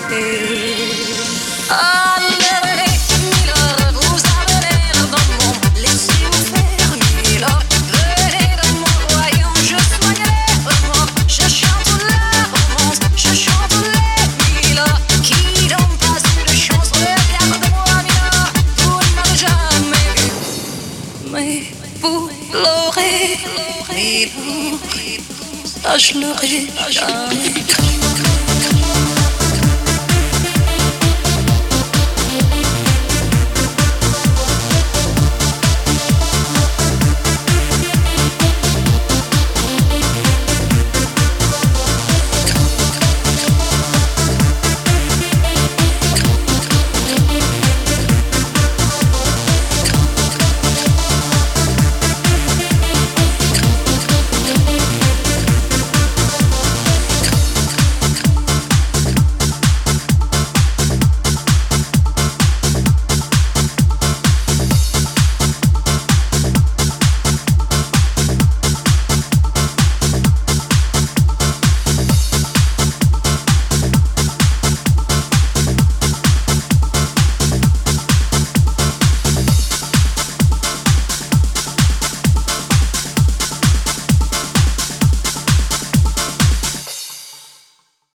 Allez, Miller, vous avez l'air dans le monde, laissez-vous faire, Miller. Venez dans mon royaume, je soigne les remords, je chante la romance, je chante les Miller. Qui n'ont pas eu de chance, regardez-moi, Miller. Vous ne m'avez jamais vu, mais vous l'aurez, et vous, ça je l'aurais jamais cru.